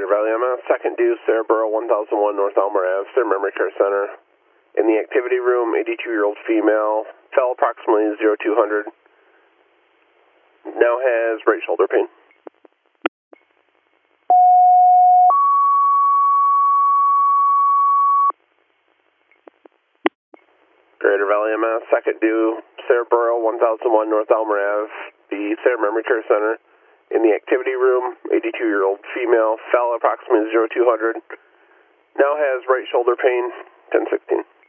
Valley MS, second due, Sarahboro, 1001 North Elmer Ave, Sarah Memory Care Center. In the activity room, 82-year-old female, fell approximately 0200. Now has right shoulder pain. Greater Valley MS, second due, Sarahboro, 1001 North Elmer Ave, the Sarah Memory Care Center. In the activity room, 82-year-old female, fell approximately 0200. Now has right shoulder pain, 1016.